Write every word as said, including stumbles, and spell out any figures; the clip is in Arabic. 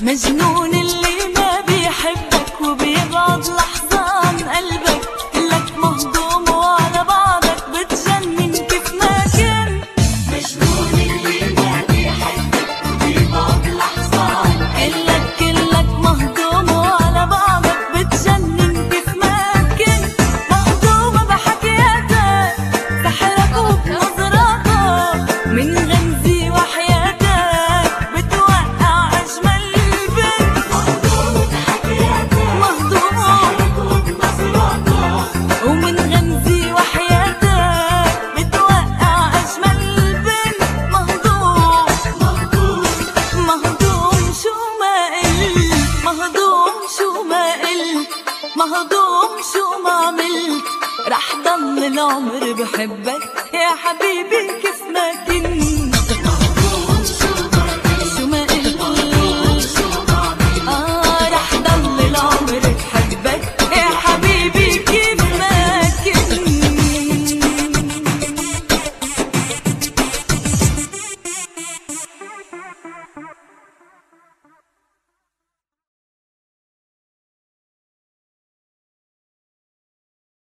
مجنون اللي ما بيحبك وبيبعد لحظة عن قلبك، كلك مهضوم وعلى بعضك بتجنن كيف ما كنت. مجنون اللي ما بيحبك وبيبعد لحظة عن كلك كلك مهضوم وعلى بعضك بتجنن كيف ما كنت. مهضومة بحكياتك سحرك وبنظراتك، من غمزي وحياتك بتوقع أجمل بنت. مهضوم بحكياتك مهضوم سحرك وبنظراتك، ومن غمزي وحياتك بتوقع أجمل بنت. مهضوم مهضوم مهضوم شو ما قلت، مهضوم شو ما قلت، مهضوم شو ما عملت، رح ضل العمر بحبك يا حبيبي كيف ما كنت.